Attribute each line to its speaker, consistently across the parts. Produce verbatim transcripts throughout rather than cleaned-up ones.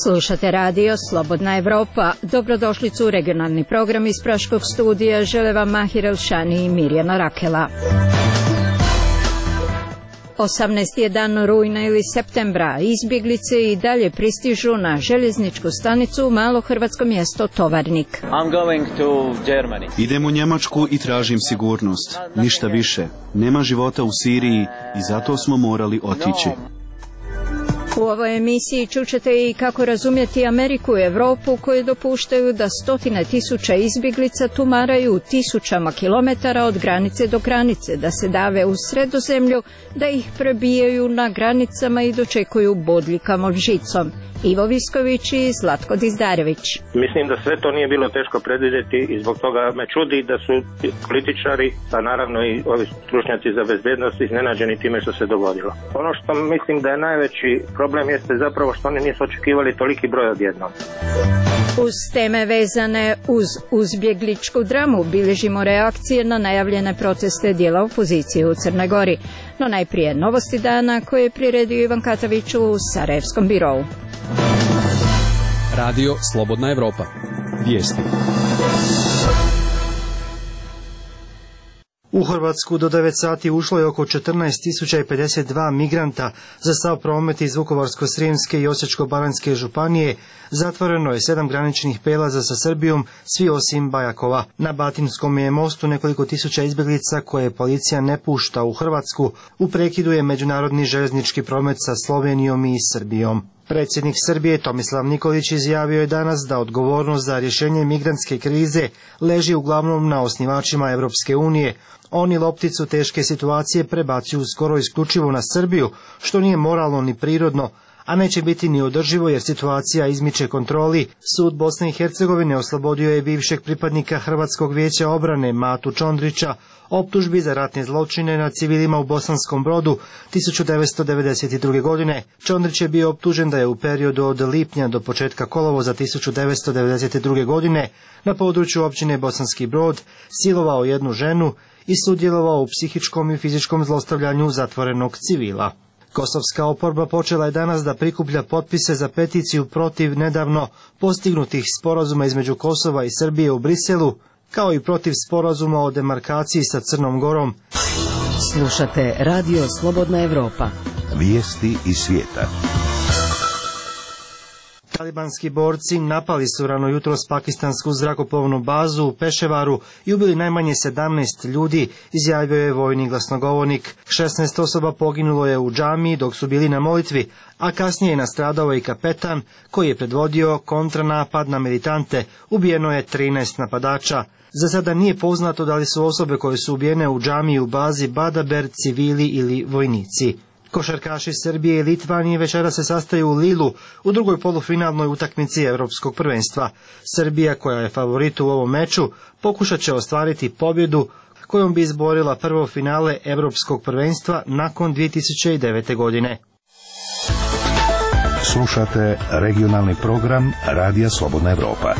Speaker 1: Slušate radio Slobodna Evropa. Dobrodošlicu u regionalni program iz Praškog studija. Žele vam Mahir Elšani i Mirjana Rakela. osamnaesti je dan rujna ili septembra. Izbjeglice i dalje pristižu na željezničku stanicu u malo hrvatsko mjesto Tovarnik.
Speaker 2: I'm going to Germany.
Speaker 3: Idem u Njemačku i tražim sigurnost. Ništa više. Nema života u Siriji i zato smo morali otići.
Speaker 1: U ovoj emisiji čućete i kako razumjeti Ameriku i Europu koje dopuštaju da stotine tisuća izbjeglica tumaraju tisućama kilometara od granice do granice, da se dave u Sredozemlju, da ih prebijaju na granicama i dočekuju bodljikavom žicom. Ivo Visković i Zlatko Dizdarević.
Speaker 4: Mislim da sve to nije bilo teško predvidjeti i zbog toga me čudi da su političari, a naravno i ovi stručnjaci za bezbednost, iznenađeni time što se dogodilo. Ono što mislim da je najveći problem jeste zapravo što oni nisu očekivali toliki broj odjednom.
Speaker 1: Uz teme vezane uz uzbjegličku dramu bilježimo reakcije na najavljene proteste dijela opozicije u Crnoj Gori. No najprije novosti dana koje je priredio Ivan Katavić u Sarajevskom birovu.
Speaker 5: Radio Slobodna Evropa. Vijesti.
Speaker 6: U Hrvatsku do devet sati ušlo je oko četrnaest tisuća pedeset dva migranta. Za sav promet iz Vukovarsko-srijemske i Osječko-baranjske županije zatvoreno je sedam graničnih prijelaza sa Srbijom, svi osim Bajakova. Na Batinskom je mostu nekoliko tisuća izbjeglica koje policija ne pušta u Hrvatsku. U prekidu je međunarodni željeznički promet sa Slovenijom i Srbijom. Predsjednik Srbije Tomislav Nikolić izjavio je danas da odgovornost za rješenje migrantske krize leži uglavnom na osnivačima Europske unije. Oni lopticu teške situacije prebacuju skoro isključivo na Srbiju, što nije moralno ni prirodno, a neće biti ni održivo jer situacija izmiče kontroli. Sud Bosne i Hercegovine oslobodio je bivšeg pripadnika Hrvatskog vijeća obrane Matu Čondrića optužbi za ratne zločine nad civilima u Bosanskom Brodu tisuću devetsto devedeset druge. godine. Čondrić je bio optužen da je u periodu od lipnja do početka kolovoza tisuću devetsto devedeset druge. godine na području općine Bosanski Brod silovao jednu ženu i sudjelovao u psihičkom i fizičkom zlostavljanju zatvorenog civila. Kosovska oporba počela je danas da prikuplja potpise za peticiju protiv nedavno postignutih sporazuma između Kosova i Srbije u Briselu, kao i protiv sporazuma o demarkaciji sa Crnom Gorom.
Speaker 7: Slušate Radio Slobodna Evropa.
Speaker 8: Vijesti iz svijeta.
Speaker 6: Talibanski borci napali su rano jutros pakistansku zrakoplovnu bazu u Peševaru i ubili najmanje sedamnaest ljudi, izjavio je vojni glasnogovornik. šesnaest osoba poginulo je u džamiji dok su bili na molitvi, a kasnije je nastradao i kapetan koji je predvodio kontranapad na militante. Ubijeno je trinaest napadača. Za sada nije poznato da li su osobe koje su ubijene u džamiji u bazi Badaber civili ili vojnici. Košarkaši Srbije i Litvanije večera se sastaju u Lilu u drugoj polufinalnoj utakmici Europskog prvenstva. Srbija, koja je favorit u ovom meču, pokušat će ostvariti pobjedu kojom bi izborila prvo finale Europskog prvenstva nakon dvije tisuće devete. godine.
Speaker 8: Slušate regionalni program Radija Slobodna Evropa.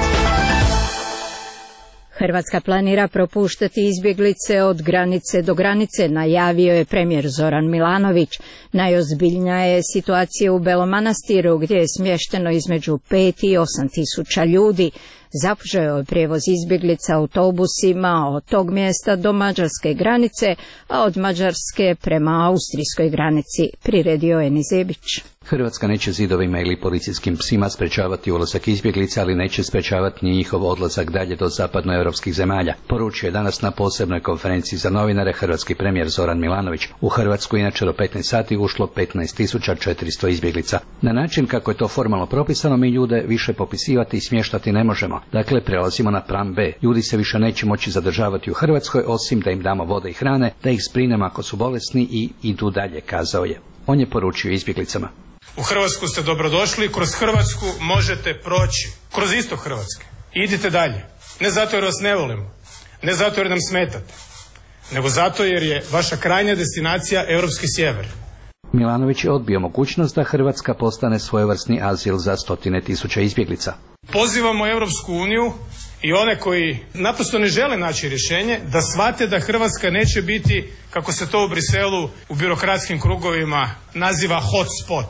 Speaker 1: Hrvatska planira propuštati izbjeglice od granice do granice, najavio je premijer Zoran Milanović. Najozbiljnija je situacija u Belom Manastiru gdje je smješteno između pet i osam tisuća ljudi. Započeo je prijevoz izbjeglica autobusima od tog mjesta do mađarske granice, a od Mađarske prema austrijskoj granici, priredio Eni Zebić.
Speaker 9: Hrvatska neće zidovima ili policijskim psima sprečavati ulazak izbjeglica, ali neće sprečavati ni njihov odlazak dalje do zapadnoevropskih zemalja, poručio je danas na posebnoj konferenciji za novinare hrvatski premijer Zoran Milanović. U Hrvatsku inače do petnaest sati ušlo petnaest tisuća četiristo izbjeglica. Na način kako je to formalno propisano, mi ljude više popisivati i smještati ne možemo. Dakle, prelazimo na plan B. Ljudi se više neće moći zadržavati u Hrvatskoj, osim da im damo vode i hrane, da ih zbrinemo ako su bolesni i idu dalje, kazao je. On je poručio izbjeglicama.
Speaker 10: U Hrvatsku ste dobrodošli, kroz Hrvatsku možete proći, kroz istok Hrvatske. Idite dalje. Ne zato jer vas ne volimo, ne zato jer nam smetate, nego zato jer je vaša krajnja destinacija europski sjever.
Speaker 9: Milanović je odbio mogućnost da Hrvatska postane svojevrsni azil za stotine tisuća izbjeglica.
Speaker 10: Pozivamo Europsku uniju i one koji naprosto ne žele naći rješenje da shvate da Hrvatska neće biti, kako se to u Briselu u birokratskim krugovima naziva hot spot.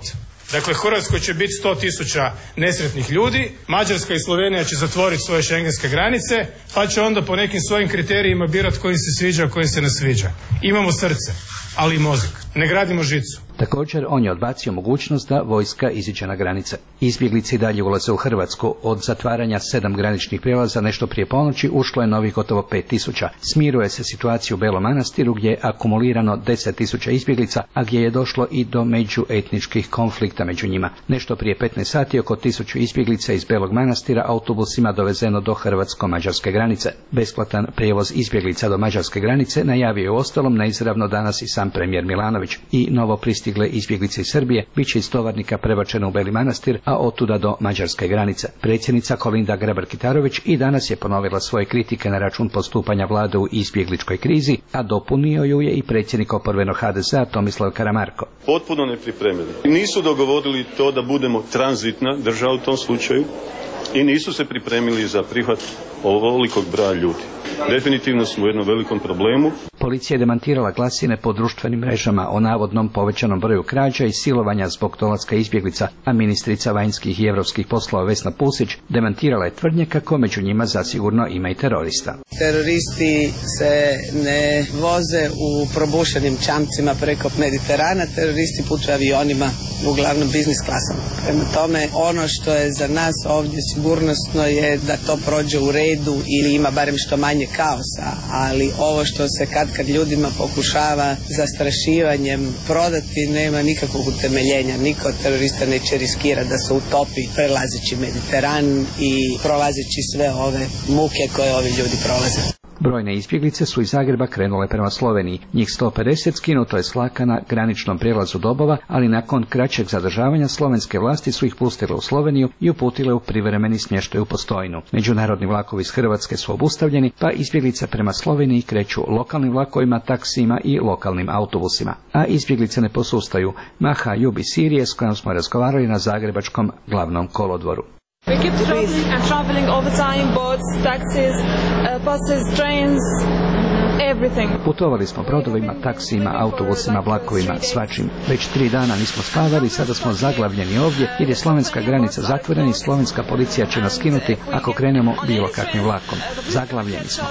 Speaker 10: Dakle, Hrvatskoj će biti sto tisuća nesretnih ljudi, Mađarska i Slovenija će zatvoriti svoje šengenske granice, pa će onda po nekim svojim kriterijima birati koji se sviđa, koji se ne sviđa. Imamo srce, ali i mozak. Ne gradimo žicu.
Speaker 9: Također, on je odbacio mogućnost da vojska iziđe na granice. Izbjeglice i dalje ulaze u Hrvatsku. Od zatvaranja sedam graničnih prijelaza nešto prije ponoći ušlo je novih gotovo pet tisuća. Smiruje se situacija u Belom Manastiru gdje je akumulirano deset tisuća izbjeglica, a gdje je došlo i do međuetničkih konflikta među njima. Nešto prije petnaest sati oko tisuću izbjeglica iz Belog Manastira autobusima dovezeno do hrvatsko-mađarske granice. Besplatan prijevoz izbjeglica do mađarske granice najavio je uostalom neizravno danas i sam premijer Milanović. I novo pristigle izbjeglice iz Srbije bit će iz Tovarnika prebačeno u Beli Manastir, a otuda do mađarske granice. Predsjednica Kolinda Grabar-Kitarović i danas je ponovila svoje kritike na račun postupanja vlade u izbjegličkoj krizi, a dopunio ju je i predsjednik oporbenog ha de zea Tomislav Karamarko.
Speaker 11: Potpuno nepripremljeni. Nisu dogovorili to da budemo tranzitna država u tom slučaju i nisu se pripremili za prihvat ovolikog broja ljudi. Definitivno smo u jednom velikom problemu.
Speaker 9: Policija je demantirala glasine po društvenim mrežama o navodnom povećanom broju krađa i silovanja zbog dolaska izbjeglica, a ministrica vanjskih i europskih poslova Vesna Pusić demantirala je tvrdnje kako među njima zasigurno ima i terorista.
Speaker 12: Teroristi se ne voze u probušenim čamcima preko Mediterana, teroristi putuju avionima, uglavnom biznis klasom. Prema tome, ono što je za nas ovdje sigurnosno je da to prođe u redu ili ima barem što manje kaosa, ali ovo što se kad kad ljudima pokušava zastrašivanjem prodati nema nikakvog utemeljenja. Niko od terorista neće riskirati da se utopi prelazeći Mediteran i prolazeći sve ove muke koje ovi ljudi prolaze.
Speaker 9: Brojne izbjeglice su iz Zagreba krenule prema Sloveniji. Njih sto pedeset skinuto je s vlaka na graničnom prijelazu Dobova, ali nakon kraćeg zadržavanja slovenske vlasti su ih pustile u Sloveniju i uputile u privremeni smještaj u Postojnu. Međunarodni vlakovi iz Hrvatske su obustavljeni, pa izbjeglice prema Sloveniji kreću lokalnim vlakovima, taksijima i lokalnim autobusima. A izbjeglice ne posustaju. Maha Jubi Sirije, s kojom smo razgovarali na zagrebačkom glavnom kolodvoru.
Speaker 13: We keep traveling and traveling all the time, boats, taxis, uh, buses, trains, everything.
Speaker 9: Putovali smo brodovima, taksijima, autobusima, vlakovima, svačim. Već tri dana nismo spavali, sada smo zaglavljeni ovdje jer je slovenska granica zatvorena i slovenska policija će nas skinuti ako krenemo bilo kakvim vlakom. Zaglavljeni smo.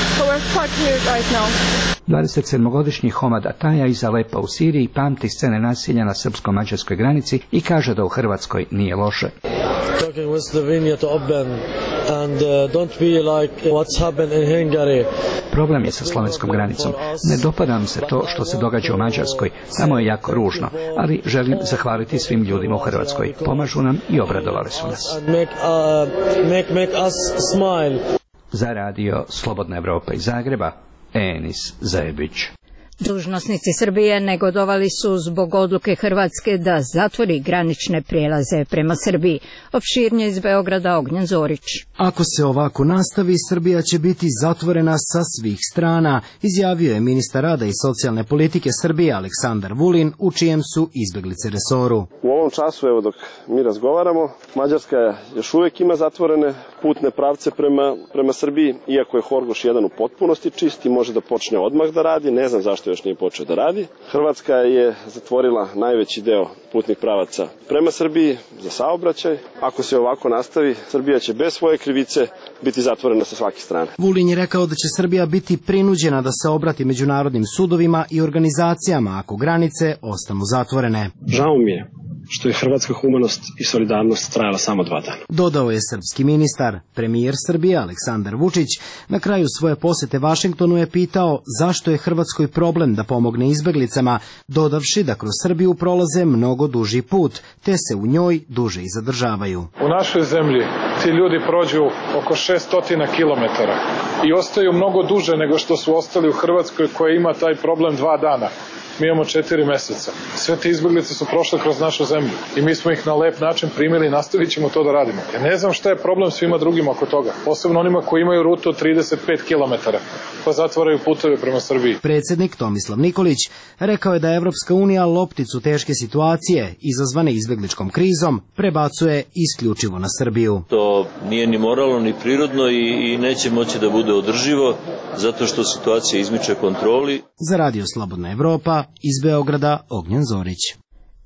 Speaker 9: dvadesetsedmogodišnji Homad Ataja iz Alepa u Siriji pamti scene nasilja na srpsko-mađarskoj granici i kaže da u Hrvatskoj nije loše.
Speaker 14: Talking with Slovenia to Oben and uh, don't be like what's happened in Hungary.
Speaker 9: Problem je sa slovenskom granicom. Ne dopada nam se to što se događa u Mađarskoj, tamo je jako ružno, ali želim zahvaliti svim ljudima u Hrvatskoj. Pomažu nam i obradovali su nas.
Speaker 14: Make, uh, make, make us smile.
Speaker 9: Za radio Slobodna Evropa iz Zagreba, Enis Zajebić.
Speaker 1: Dužnosnici Srbije negodovali su zbog odluke Hrvatske da zatvori granične prijelaze prema Srbiji. Opširnije iz Beograda Ognjen Zorić.
Speaker 15: Ako se ovako nastavi, Srbija će biti zatvorena sa svih strana, izjavio je ministar rada i socijalne politike Srbije Aleksandar Vulin, u čijem su izbjeglice resoru.
Speaker 16: U ovom času, evo dok mi razgovaramo, Mađarska još uvijek ima zatvorene putne pravce prema, prema Srbiji, iako je Horgoš jedan u potpunosti čist i može da počne odmah da radi, ne znam zašto još nije počeo da radi. Hrvatska je zatvorila najveći deo putnih pravaca prema Srbiji za saobraćaj. Ako se ovako nastavi, Srbija će bez svoje krivice biti zatvorena sa svake strane.
Speaker 15: Vulin je rekao da će Srbija biti prinuđena da se obrati međunarodnim sudovima i organizacijama ako granice ostanu zatvorene.
Speaker 17: Žao mi je što je hrvatska humanost i solidarnost trajala samo dva dana.
Speaker 15: Dodao je srpski ministar. Premijer Srbije Aleksandar Vučić na kraju svoje posjete Vašingtonu je pitao zašto je Hrvatskoj problem da pomogne izbeglicama, dodavši da kroz Srbiju prolaze mnogo duži put, te se u njoj duže i zadržavaju.
Speaker 10: U našoj zemlji ti ljudi prođu oko šesto kilometara i ostaju mnogo duže nego što su ostali u Hrvatskoj koja ima taj problem dva dana. Mi imamo četiri meseca. Sve te izbjeglice su prošle kroz našu zemlju i mi smo ih na lep način primili i nastavit ćemo to da radimo. Ja ne znam šta je problem svima drugima oko toga, posebno onima koji imaju rutu od trideset pet kilometara, pa zatvaraju puteve prema Srbiji.
Speaker 15: Predsjednik Tomislav Nikolić rekao je da Evropska unija lopticu teške situacije izazvane izbjegličkom krizom prebacuje isključivo na Srbiju.
Speaker 18: To nije ni moralno ni prirodno i, i neće moći da bude održivo zato što situacija izmiče kontroli.
Speaker 15: Za radio Slobodna Evropa iz Beograda Ognjen Zorić.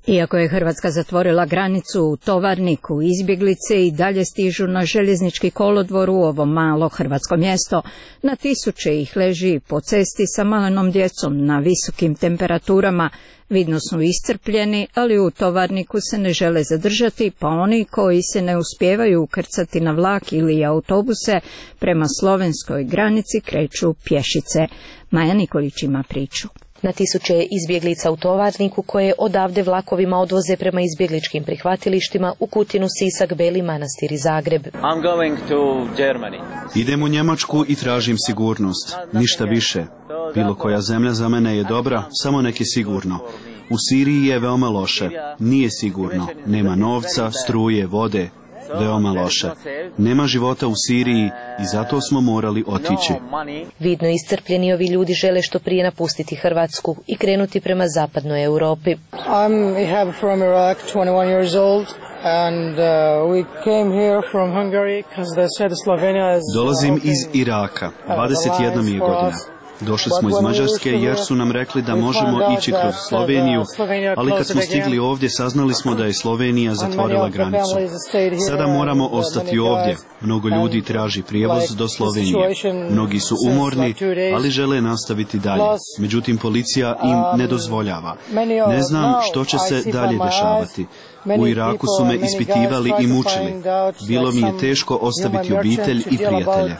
Speaker 1: Iako je Hrvatska zatvorila granicu u Tovarniku, izbjeglice i dalje stižu na željeznički kolodvor u ovo malo hrvatsko mjesto. Na tisuće ih leži po cesti sa malenom djecom na visokim temperaturama. Vidno su iscrpljeni, ali u Tovarniku se ne žele zadržati, pa oni koji se ne uspijevaju ukrcati na vlak ili autobuse prema slovenskoj granici kreću pješice. Maja Nikolić ima priču.
Speaker 19: Na tisuće izbjeglica u Tovarniku koje odavde vlakovima odvoze prema izbjegličkim prihvatilištima u Kutinu, Sisak, Beli Manastir i Zagreb.
Speaker 2: I'm going to Germany.
Speaker 3: Idem u Njemačku i tražim sigurnost, ništa više. Bilo koja zemlja za mene je dobra, samo nek je sigurno. U Siriji je veoma loše, nije sigurno, nema novca, struje, vode. Veoma loše. Nema života u Siriji i zato smo morali otići.
Speaker 19: Vidno iscrpljeni ovi ljudi žele što prije napustiti Hrvatsku i krenuti prema zapadnoj Europi.
Speaker 20: I'm Ihab from Iraq, twenty-one years old. And uh, we came here from Hungary because they said Slovenia is
Speaker 3: Dolazim iz Iraka, dvadeset jedna mi je godina. Došli smo iz Mađarske jer su nam rekli da možemo ići kroz Sloveniju, ali kad smo stigli ovdje saznali smo da je Slovenija zatvorila granicu. Sada moramo ostati ovdje. Mnogo ljudi traži prijevoz do Slovenije. Mnogi su umorni, ali žele nastaviti dalje. Međutim, policija im ne dozvoljava. Ne znam što će se dalje dešavati. U Iraku su me ispitivali i mučili. Bilo mi je teško ostaviti obitelj i prijatelje.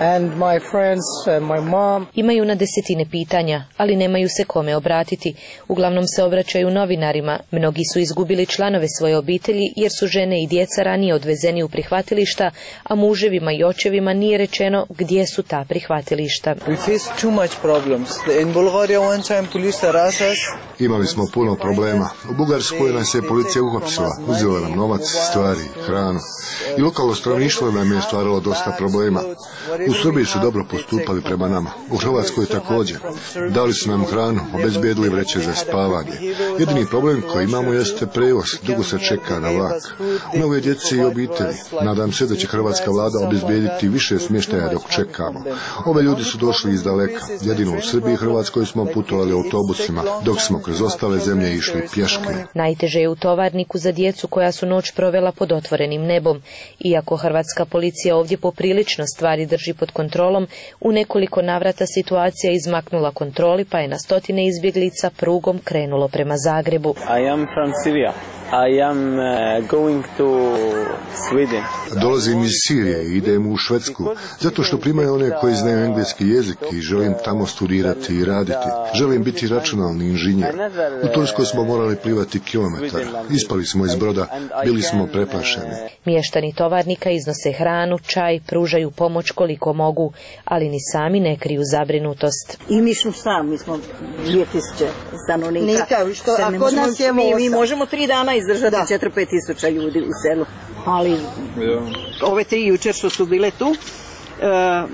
Speaker 19: Imaju na desetine pitanja, ali nemaju se kome obratiti. Uglavnom se obraćaju novinarima. Mnogi su izgubili članove svoje obitelji jer su žene i djeca ranije odvezeni u prihvatilišta, a muževima i očevima nije rečeno gdje su ta prihvatilišta.
Speaker 21: Imali smo puno problema. U Bugarskoj nas je policija uhapsila, uzela nam novac, stvari, hranu. I lokalno stanovništvo nam je stvaralo dosta problema. U Srbiji su dobro postupali prema nama. U Hrvatskoj također. Dali su nam hranu, obezbijedili vreće za spavanje. Jedini problem koji imamo jeste prevoz. Dugo se čeka na vlak. Mnogo je djece i obitelji. Nadam se da će hrvatska vlada obezbijediti više smještaja dok čekamo. Ove ljudi su došli iz daleka. Jedino u Srbiji i Hrvatskoj smo putovali autobusima, dok smo kroz ostale zemlje išli pješke.
Speaker 19: Najteže je u Tovarniku za djecu koja su noć provela pod otvorenim nebom. Iako hrvatska policija ovdje poprilično stvari drži pod kontrolom, u nekoliko navrata situacija izmaknula kontroli, pa je na stotine izbjeglica prugom krenulo prema Zagrebu.
Speaker 2: I am from Syria. I am uh, going to Sweden.
Speaker 21: Dolazim iz Sirije i idem u Švedsku, zato što primaju one koji znaju engleski jezik i želim tamo studirati i raditi. Želim biti računalni inženjer. U Turskoj smo morali plivati kilometar. Ispali smo iz broda, bili smo preplašeni.
Speaker 19: Mještani Tovarnika iznose hranu, čaj, pružaju pomoć koliko mogu, ali ni sami ne kriju zabrinutost.
Speaker 22: I mi smo sami, mi smo dvije tisuće stanovnika.
Speaker 23: Nika, što, a kod nas je
Speaker 22: mi, mi možemo tri dana izdržati četiri pet tisuća ljudi u selu. Ali ja. Ove tri jučer što su bile tu, Uh,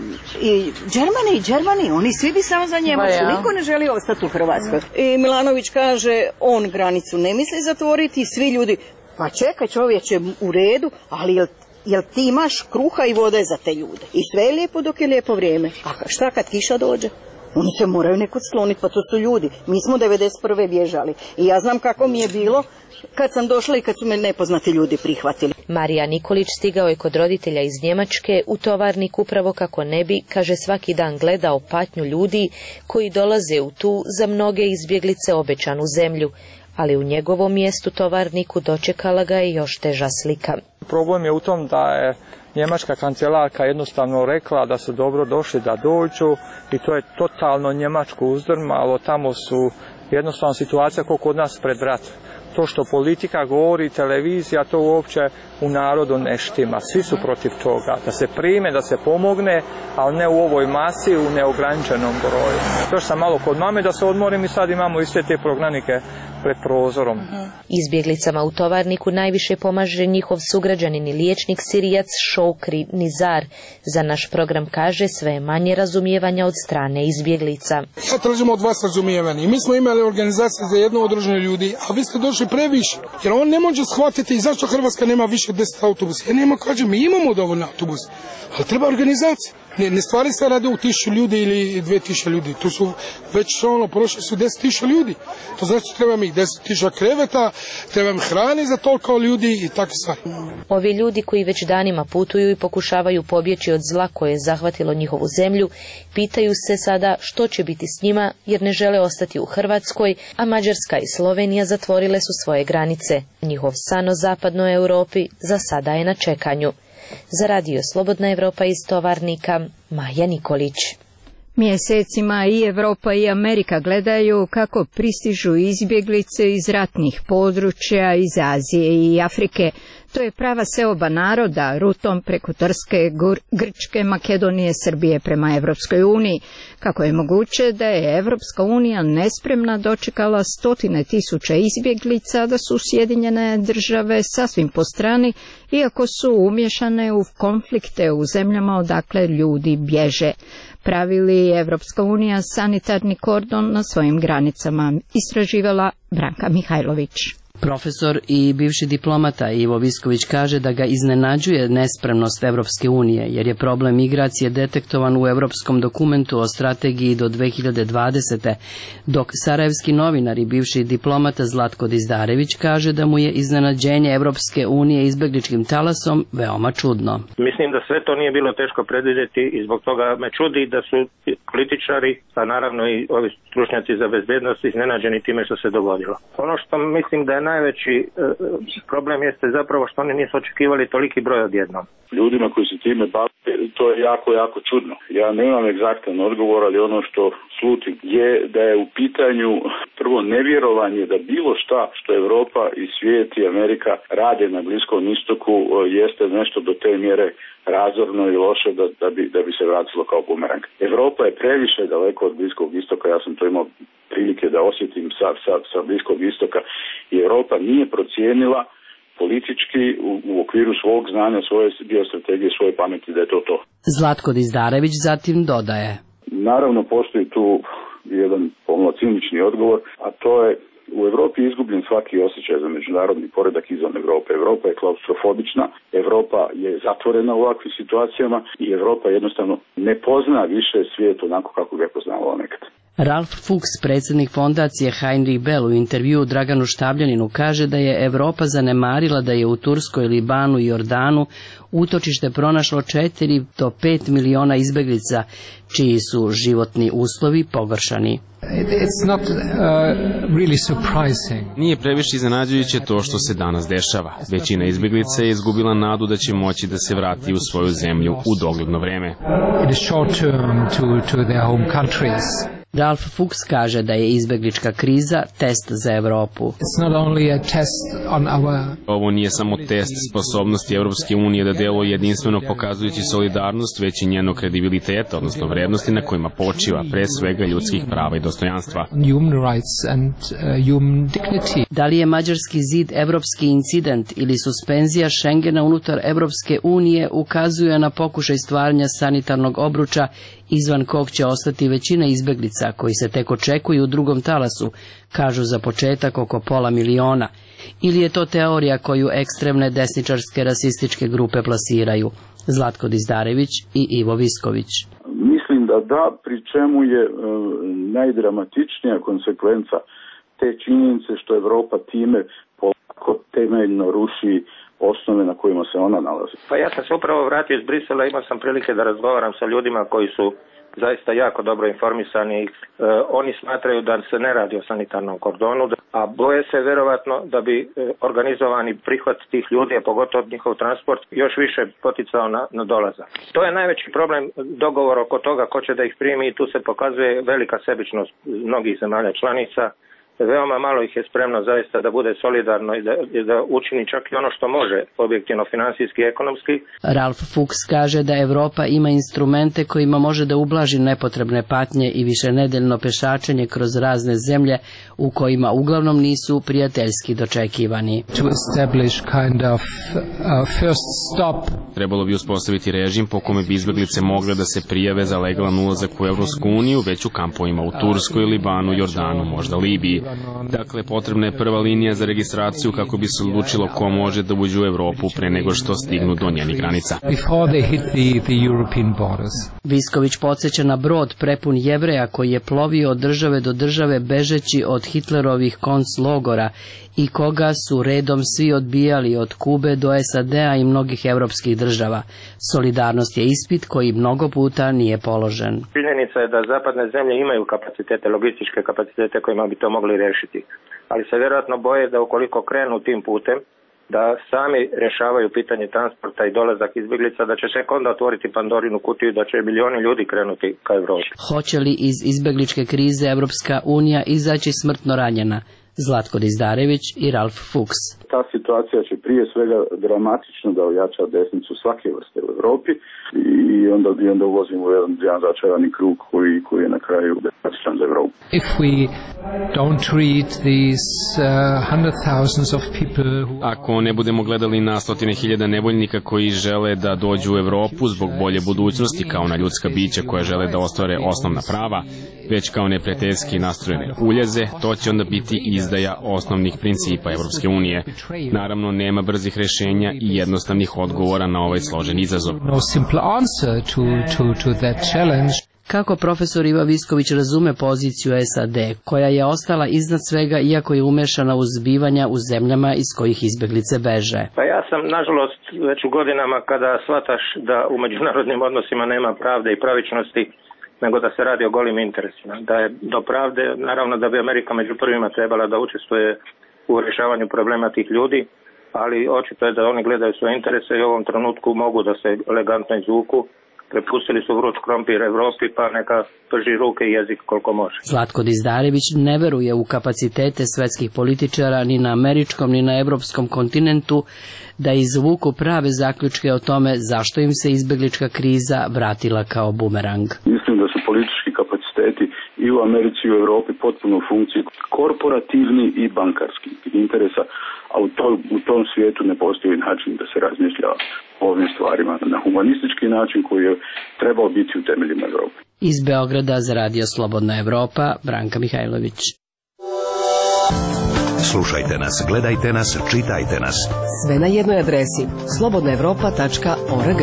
Speaker 22: i Germany i Germany, oni svi bi samo za Njemačku, ja. Niko ne želi ostati u Hrvatskoj. I Milanović kaže, on granicu ne misli zatvoriti, svi ljudi, pa čekaj čovječe, u redu, ali jel, jel ti imaš kruha i vode za te ljude? I sve je lijepo dok je lijepo vrijeme. A šta kad kiša dođe? Oni se moraju nekud skloniti, pa to su ljudi. Mi smo devedeset prve bježali i ja znam kako mi je bilo kad sam došla i kad su me nepoznati ljudi prihvatili.
Speaker 19: Marija Nikolić stigao je kod roditelja iz Njemačke u Tovarnik upravo kako ne bi, kaže, svaki dan gledao patnju ljudi koji dolaze u tu za mnoge izbjeglice obećanu zemlju. Ali u njegovom mjestu Tovarniku dočekala ga je još teža slika.
Speaker 24: Problem je u tom da je njemačka kancelarka jednostavno rekla da su dobro došli da dođu i to je totalno Njemačku uzdrmalo. Tamo su jednostavno situacija kao kod nas pred rat. To što politika govori, televizija, to uopće u narodu ne štima. Svi su protiv toga. Da se prime, da se pomogne, ali ne u ovoj masi, u neograničenom broju. Još sam malo kod mame da se odmorim i sad imamo iste te prognanike pred prozorom.
Speaker 19: Izbjeglicama u Tovarniku najviše pomaže njihov sugrađanin i liječnik Sirijac Šoukri Nizar. Za naš program kaže sve je manje razumijevanja od strane izbjeglica.
Speaker 25: Ja tražimo od vas razumijevanje. Mi smo imali organizacije za jedno udruženje ljudi, a vi ste došli previše. Jer on ne može shvatiti zašto Hrvatska nema više od deset autobusa. Ja nema, kažem, mi imamo dovoljno autobusa, ali treba organizacija. Ne, ne stvari se radi u tisuću ljudi ili dve tisuće ljudi. Tu su već ono, prošli su deset tisuća ljudi. To znači treba mi deset tisuća kreveta, treba mi hrane za toliko ljudi i takve stvari.
Speaker 19: Ovi ljudi koji već danima putuju i pokušavaju pobjeći od zla koje je zahvatilo njihovu zemlju, pitaju se sada što će biti s njima jer ne žele ostati u Hrvatskoj, a Mađarska i Slovenija zatvorile su svoje granice. Njihov san o zapadnoj Europi za sada je na čekanju. Za Radio Slobodna Evropa iz Tovarnika, Maja Nikolić.
Speaker 1: Mjesecima i Evropa i Amerika gledaju kako pristižu izbjeglice iz ratnih područja iz Azije i Afrike. To je prava seoba naroda rutom preko Trske, Grčke, Makedonije, Srbije prema Evropskoj uniji. Kako je moguće da je Evropska unija nespremna dočekala stotine tisuća izbjeglica, da su Sjedinjene države sasvim po strani, iako su umješane u konflikte u zemljama odakle ljudi bježe. Pravi li Evropska unija sanitarni kordon na svojim granicama, istraživala Branka Mihajlović.
Speaker 4: Profesor i bivši diplomata Ivo Visković kaže da ga iznenađuje nespremnost Evropske unije, jer je problem migracije detektovan u europskom dokumentu o strategiji do dve hiljade dvadesete. Dok sarajevski novinar i bivši diplomata Zlatko Dizdarević kaže da mu je iznenađenje Evropske unije izbjegličkim talasom veoma čudno.
Speaker 5: Mislim da sve to nije bilo teško predvidjeti i zbog toga me čudi da su političari, a naravno i ovi stručnjaci za bezbednost, iznenađeni time što se dogodilo. Ono što mislim da je najveći e, problem jeste zapravo što oni nisu očekivali toliki broj odjednom.
Speaker 6: Ljudima koji se time bave, to je jako, jako čudno. Ja nemam egzaktan odgovor, ali ono što slutim je da je u pitanju prvo nevjerovanje da bilo šta što Europa i svijet i Amerika rade na Bliskom istoku jeste nešto do te mjere razorno i loše da, da, bi, da bi se vratilo kao bumerang. Evropa je previše daleko od Bliskog istoka, ja sam to imao prilike da osjetim sa, sa, sa Bliskog istoka i Europa nije procijenila politički u, u okviru svog znanja, svoje biostrategije, svoje pameti da je to to.
Speaker 4: Zlatko Dizdarević zatim dodaje.
Speaker 6: Naravno postoji tu jedan pomalo cinični odgovor, a to je u Europi je izgubljen svaki osjećaj za međunarodni poredak izvan Europe. Europa je klaustrofobična, Europa je zatvorena u ovakvim situacijama i Europa jednostavno ne pozna više svijet onako kako ga je poznavala nekad.
Speaker 4: Ralf Fuchs, predsjednik fondacije Heinrich Bell, u intervjuu Draganu Štabljaninu kaže da je Europa zanemarila da je u Turskoj, Libanu i Jordanu utočište pronašlo četiri do pet miliona izbjeglica, čiji su životni uslovi pogoršani.
Speaker 7: It's not, uh, really surprising.
Speaker 8: Nije previše iznenađujuće to što se danas dešava. Većina izbjeglica je izgubila nadu da će moći da se vrati u svoju zemlju u dogledno vreme.
Speaker 7: In the short term to, to their home countries.
Speaker 4: Ralf Fuchs kaže da je izbjeglička kriza test za Europu.
Speaker 8: Ovo nije samo test sposobnosti Europske unije da deluje jedinstveno pokazujući solidarnost, već i njeno kredibiliteta, odnosno vrednosti na kojima počiva pre svega ljudskih prava i dostojanstva.
Speaker 4: Da li je Mađarski zid evropski incident ili suspenzija Schengena unutar Europske unije ukazuje na pokušaj stvaranja sanitarnog obruča izvan kog će ostati većina izbjeglica koji se tek očekuju u drugom talasu, kažu za početak oko pola miliona. Ili je to teorija koju ekstremne desničarske rasističke grupe plasiraju? Zlatko Dizdarević i Ivo Visković.
Speaker 6: Mislim da da, pri čemu je e, najdramatičnija konsekvenca te činjenice što Evropa time polako temeljno ruši osnove na kojima se ona nalazi.
Speaker 5: Pa ja sam se upravo vratio iz Brisela, imao sam prilike da razgovaram sa ljudima koji su zaista jako dobro informisani. E, oni smatraju da se ne radi o sanitarnom kordonu, a boje se verovatno da bi e, organizovani prihvat tih ljudi, a pogotovo njihov transport, još više poticao na, na dolazak. To je najveći problem, dogovor oko toga ko će da ih primi i tu se pokazuje velika sebičnost mnogih zemalja članica. Veoma malo ih je spremno zaista da bude solidarno i da, i da učini čak i ono što može, objektivno, finansijski i ekonomski.
Speaker 4: Ralf Fuchs kaže da Europa ima instrumente kojima može da ublaži nepotrebne patnje i višenedeljno pešačenje kroz razne zemlje u kojima uglavnom nisu prijateljski dočekivani.
Speaker 7: To establish kind of uh, first stop.
Speaker 8: Trebalo bi uspostaviti režim po kome bi izbjeglice mogle da se prijave za legalan ulazak u Evropsku uniju, već u kampovima u Turskoj, Libanu, Jordanu, možda Libiji. Dakle, potrebna je prva linija za registraciju kako bi se odlučilo ko može da uđe u Evropu pre nego što stignu do njenih granica.
Speaker 4: Visković podsjeća na brod prepun Jevreja koji je plovio od države do države bežeći od Hitlerovih konclogora i koga su redom svi odbijali od Kube do S A D-a i mnogih evropskih država. Solidarnost je ispit koji mnogo puta nije položen.
Speaker 5: Činjenica je da zapadne zemlje imaju kapacitete, logističke kapacitete kojima bi to mogli rešiti, ali se vjerojatno boje da ukoliko krenu tim putem, da sami rešavaju pitanje transporta i dolazak izbjeglica, da će se onda otvoriti Pandorinu kutiju, da će milioni ljudi krenuti ka Evropi.
Speaker 4: Hoće li iz izbjegličke krize Evropska unija izaći smrtno ranjena? Zlatko Dizdarević i Ralf Fuchs.
Speaker 6: Ta situacija će prije svega dramatično da ojača desnicu svake vrste u Evropi i onda, i onda uvozimo jedan, jedan začarani krug koji, koji je na kraju dramatičan za Evropu.
Speaker 7: If we don't treat these uh, hundred thousands of people who...
Speaker 8: Ako ne budemo gledali na stotine hiljada nevoljnika koji žele da dođu u Evropu zbog bolje budućnosti kao na ljudska bića koja žele da ostvare osnovna prava, već kao neprijateljski nastrojene uljeze, to će onda biti izdaja osnovnih principa Evropske unije. Naravno, nema brzih rešenja i jednostavnih odgovora na ovaj složen izazov.
Speaker 4: Kako profesor Iva Visković razume poziciju S A D, koja je ostala iznad svega iako je umešana u zbivanja u zemljama iz kojih izbjeglice beže?
Speaker 5: Pa ja sam, nažalost, već u godinama kada shvataš da u međunarodnim odnosima nema pravde i pravičnosti, nego da se radi o golim interesima. Da je do pravde, naravno da bi Amerika među prvima trebala da učestvuje u rješavanju problema tih ljudi, ali očito je da oni gledaju svoje interese i u ovom trenutku mogu da se elegantno izvuku. Prepustili su vruć krompir Evropi, pa neka prži ruke i jezik koliko može.
Speaker 4: Zlatko Dizdarević ne veruje u kapacitete svetskih političara ni na američkom ni na evropskom kontinentu da izvuku prave zaključke o tome zašto im se izbjeglička kriza vratila kao bumerang.
Speaker 6: Mislim da su politički kapaciteti i u Americi i u Evropi potpuno u funkciji korporativni i bankarski interesa, a u, to, u tom svijetu ne postoji način da se razmišlja o ovim stvarima na humanistički način koji je trebao biti u temeljima Evrope.
Speaker 4: Iz Beograda za Radio Slobodna Evropa, Branka Mihajlović.
Speaker 9: Slušajte nas, gledajte nas, čitajte nas.
Speaker 11: Sve na jednoj adresi slobodna evropa tačka org.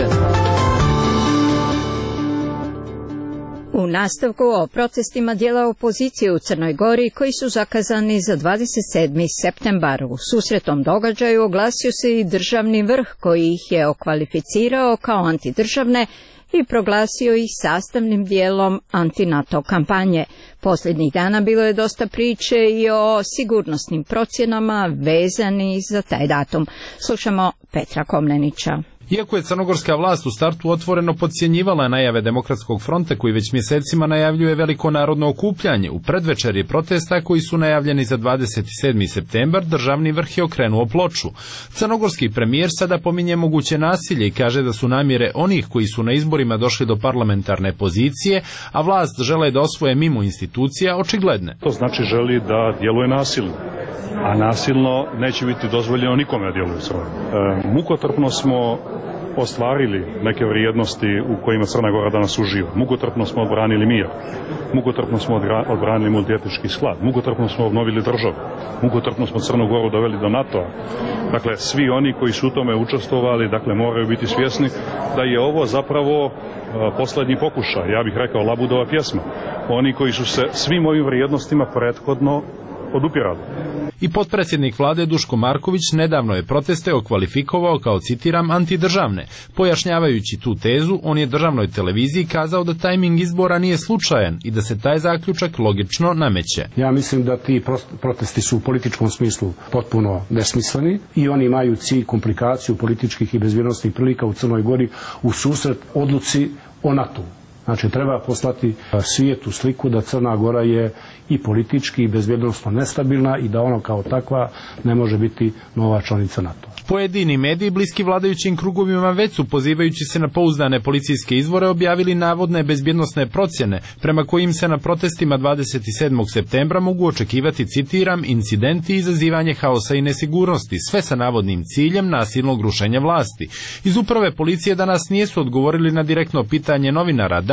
Speaker 1: U nastavku o protestima dijela opozicije u Crnoj Gori koji su zakazani za dvadeset sedmi septembar. U susretnom događaju oglasio se i državni vrh koji ih je okvalificirao kao antidržavne i proglasio ih sastavnim dijelom anti-NATO kampanje. Posljednjih dana bilo je dosta priče i o sigurnosnim procjenama vezani za taj datum. Slušamo Petra Komnenića.
Speaker 12: Iako je crnogorska vlast u startu otvoreno podcjenjivala najave Demokratskog fronta koji već mjesecima najavljuje veliko narodno okupljanje, u predvečerje protesta koji su najavljeni za dvadeset sedmi septembar, državni vrh je okrenuo ploču. Crnogorski premijer sada pominje moguće nasilje i kaže da su namjere onih koji su na izborima došli do parlamentarne pozicije, a vlast žele da osvoje mimo institucija, očigledne.
Speaker 13: To znači želi da djeluje nasilno, a nasilno neće biti dozvoljeno nikome da djeluje s ovim. E, mukotrpno smo ostvarili neke vrijednosti u kojima Crna Gora danas uživa. Mukotrpno smo odbranili mir. Mukotrpno smo odbranili multietnički sklad. Mukotrpno smo obnovili državu. Mukotrpno smo Crnu Goru doveli do NATO-a. Dakle, svi oni koji su u tome učestvovali, dakle, moraju biti svjesni da je ovo zapravo uh, posljednji pokušaj. Ja bih rekao Labudova pjesma. Oni koji su se svim ovim vrijednostima prethodno odupirali.
Speaker 12: I potpredsjednik vlade Duško Marković nedavno je proteste okvalifikovao kao, citiram, antidržavne. Pojašnjavajući tu tezu, on je državnoj televiziji kazao da tajming izbora nije slučajan i da se taj zaključak logično nameće.
Speaker 14: Ja mislim da ti protesti su u političkom smislu potpuno besmisleni i oni imaju cilj komplikaciju političkih i bezbjednosnih prilika u Crnoj Gori u susret odluci o NATO. Znači, treba poslati svijetu sliku da Crna Gora je i politički i bezbjednosno nestabilna i da ono kao takva ne može biti nova članica NATO.
Speaker 12: Pojedini mediji bliski vladajućim krugovima već su, pozivajući se na pouzdane policijske izvore, objavili navodne bezbjednosne procjene prema kojim se na protestima dvadeset sedmog septembra mogu očekivati, citiram, incidenti i izazivanje haosa i nesigurnosti, sve sa navodnim ciljem nasilnog rušenja vlasti. Iz uprave policije danas nijesu odgovorili na direktno pitanje novinara da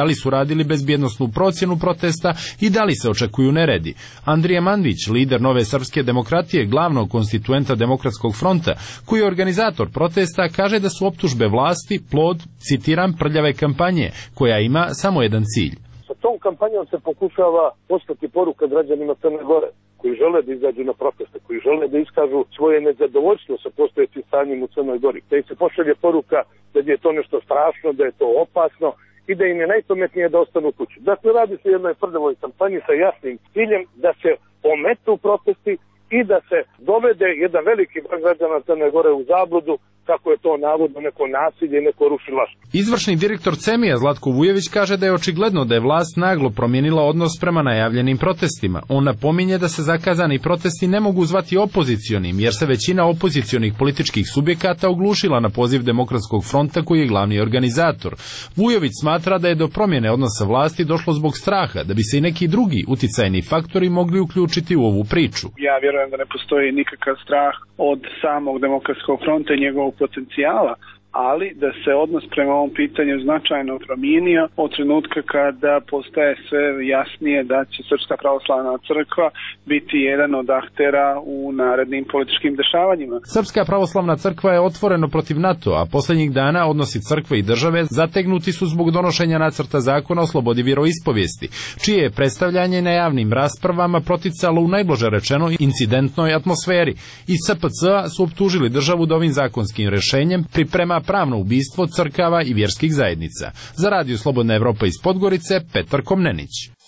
Speaker 12: da li su radili bezbjednosnu procjenu protesta i da li se očekuju neredi. Andrija Mandić, lider Nove srpske demokratije, glavnog konstituenta Demokratskog fronta, koji je organizator protesta, kaže da su optužbe vlasti plod, citiram, prljave kampanje, koja ima samo jedan cilj.
Speaker 10: Sa tom kampanjom se pokušava poslati poruka građanima Crne Gore, koji žele da izađu na proteste, koji žele da iskažu svoje nezadovoljstvo sa postojećim stanjem u Crnoj Gori. Da im se pošalje poruka da je to nešto strašno, da je to opasno i da im je najpametnije da ostanu kući. Dakle, radi se o jednoj prdevoj kampanji sa jasnim ciljem da se ometu protesti i da se dovede jedan veliki broj građana Crne Gore u zabludu kako je to navodno neko nasilje i neko rušilaštvo.
Speaker 12: Izvršni direktor Cemija Zlatko Vujović kaže da je očigledno da je vlast naglo promijenila odnos prema najavljenim protestima. On napominje da se zakazani protesti ne mogu zvati opozicionim, jer se većina opozicionih političkih subjekata oglušila na poziv Demokratskog fronta koji je glavni organizator. Vujović smatra da je do promjene odnosa vlasti došlo zbog straha, da bi se i neki drugi uticajni faktori mogli uključiti u ovu priču.
Speaker 15: Ja vjerujem da ne postoji nikakav strah od samog Demokratskog fronta i njegovog potencijala, ali da se odnos prema ovom pitanju značajno promijenio od trenutka kada postaje sve jasnije da će Srpska pravoslavna crkva biti jedan od aktera u narednim političkim dešavanjima.
Speaker 12: Srpska pravoslavna crkva je otvoreno protiv NATO, a posljednjih dana odnosi crkve i države zategnuti su zbog donošenja nacrta zakona o slobodi vjeroispovijesti, čije je predstavljanje na javnim raspravama proticalo u najblaže rečeno incidentnoj atmosferi. Iz S P C-a su optužili državu da ovim zakonskim rješenjem priprema pravno ubistvo crkava i vjerskih zajednica. Za Radio Slobodna Evropa iz Podgorice, Petar Komnenić.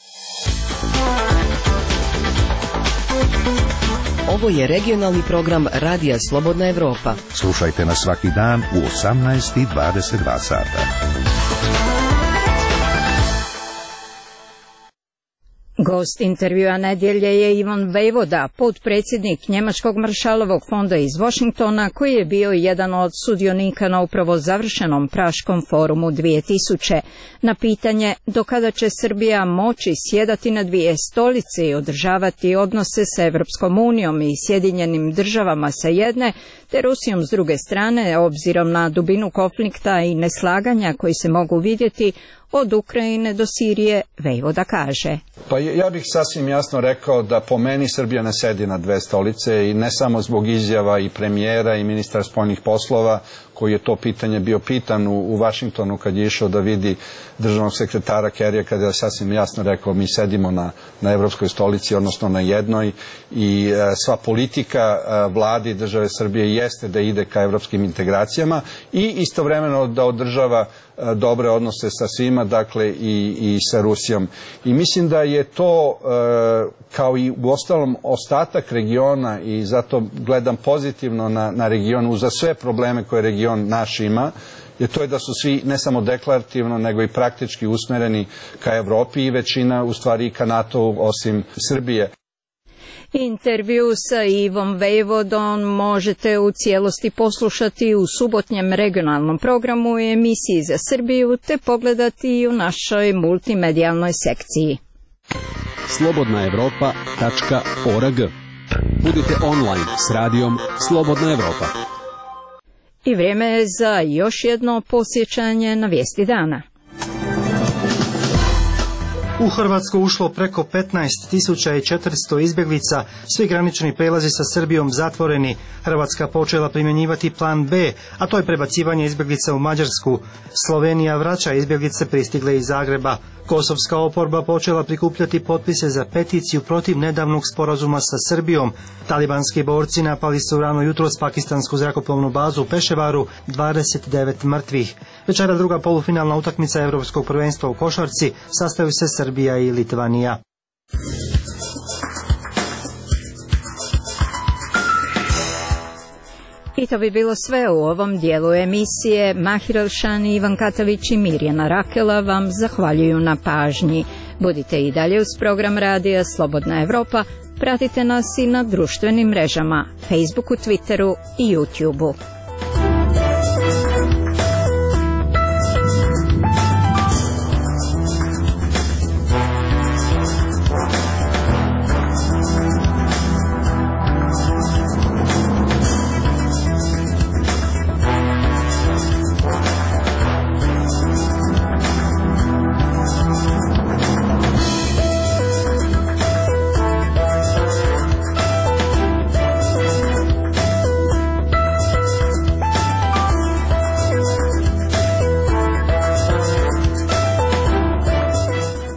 Speaker 11: Ovo je regionalni program Radija Slobodna Evropa.
Speaker 9: Slušajte nas svaki dan u osamnaest i dvadeset dva sata.
Speaker 1: Gost intervjua nedjelje je Ivan Vejvoda, potpredsjednik Njemačkog maršalovog fonda iz Washingtona, koji je bio jedan od sudionika na upravo završenom Praškom forumu dvije tisuće. Na pitanje do kada će Srbija moći sjedati na dvije stolice i održavati odnose sa Evropskom unijom i Sjedinjenim državama sa jedne, te Rusijom s druge strane, obzirom na dubinu konflikta i neslaganja koji se mogu vidjeti od Ukrajine do Sirije, Vejvoda kaže.
Speaker 16: Pa ja bih sasvim jasno rekao da po meni Srbija ne sedi na dve stolice i ne samo zbog izjava i premijera i ministra spoljnih poslova, koji je to pitanje bio pitan u, u Vašingtonu kad je išao da vidi državnog sekretara Kerrya, kada je sasvim jasno rekao mi sedimo na, na evropskoj stolici, odnosno na jednoj, i e, sva politika e, vlade i države Srbije jeste da ide ka evropskim integracijama i istovremeno da održava e, dobre odnose sa svima, dakle i, i sa Rusijom. I mislim da je to e, kao i u ostalom ostatak regiona, i zato gledam pozitivno na, na region uza sve probleme koje region naš ima, je to je da su svi ne samo deklarativno nego i praktički usmereni ka Evropi i većina u stvari i ka NATO osim Srbije.
Speaker 1: Intervju sa Ivom Vejvodom možete u cijelosti poslušati u subotnjem regionalnom programu i emisiji za Srbiju, te pogledati i u našoj multimedijalnoj sekciji.
Speaker 17: slobodna evropa tačka org. Budite online s radijom Slobodna Evropa.
Speaker 1: I vrijeme je za još jedno posjećanje na vijesti dana.
Speaker 18: U Hrvatsku ušlo preko petnaest tisuća četiristo izbjeglica, svi granični prelazi sa Srbijom zatvoreni. Hrvatska počela primjenjivati plan B, a to je prebacivanje izbjeglica u Mađarsku. Slovenija vraća izbjeglice pristigle iz Zagreba. Kosovska oporba počela prikupljati potpise za peticiju protiv nedavnog sporazuma sa Srbijom. Talibanski borci napali su rano jutros pakistansku zrakoplovnu bazu u Peševaru, dvadeset devet mrtvih. Večera druga polufinalna utakmica Europskog prvenstva u košarci, sastaju se Srbija i Litvanija.
Speaker 1: I to bi bilo sve u ovom dijelu emisije. Mahir Elšani, Ivan Katavić i Mirjana Rakela vam zahvaljuju na pažnji. Budite i dalje uz program radija Slobodna Evropa. Pratite nas i na društvenim mrežama, Facebooku, Twitteru i YouTubeu.